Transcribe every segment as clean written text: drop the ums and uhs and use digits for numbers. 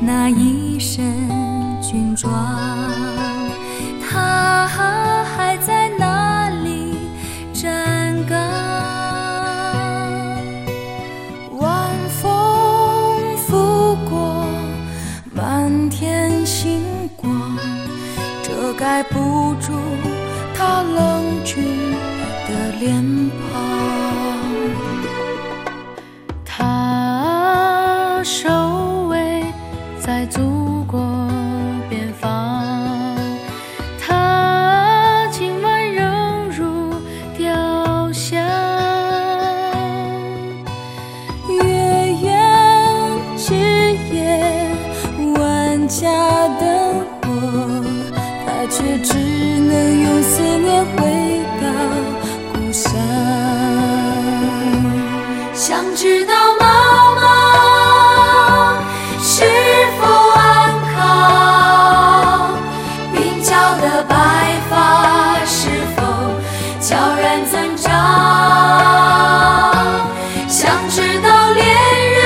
那一身军装，他还在那里站岗。晚风拂过，满天星光，遮盖不住他冷峻的脸庞。他守卫在祖国边防，他今晚仍如雕像。月圆之夜，万家灯火，他却只能用思念回到故乡。想知道妈妈是否安康，鬓角的白发是否悄然增长。想知道恋人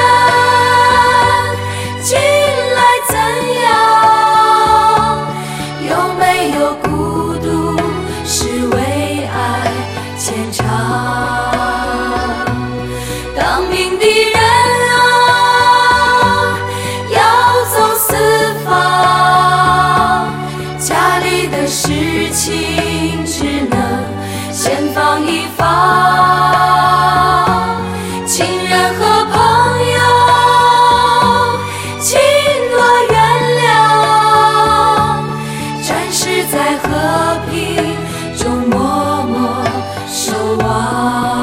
近来怎样，有没有孤独是为爱牵肠。当兵的人啊，要走四方，家里的事情只能先放一放。亲人和朋友，请多原谅，战士在和平中默默守望。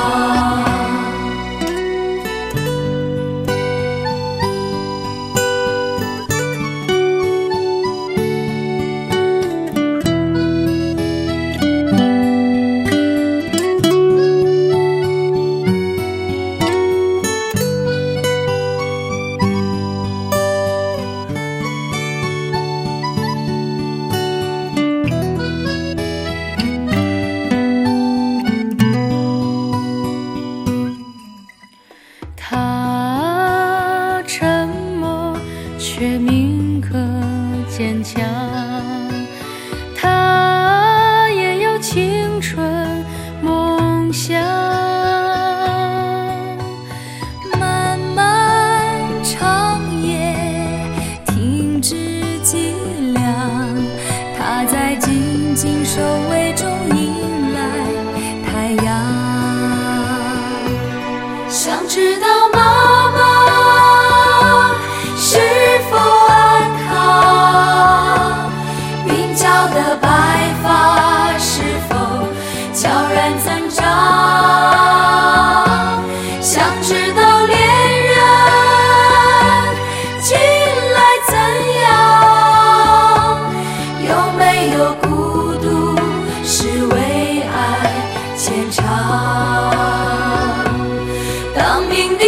他沉默却铭刻坚强，他也有青春梦想。漫漫长夜停止寂寥，他在静静守卫中迎来太阳。想知道妈妈是否安康，鬓角的白发是否悄然增长。想知道恋人近来怎样，有没有孤独是为爱牵肠。当兵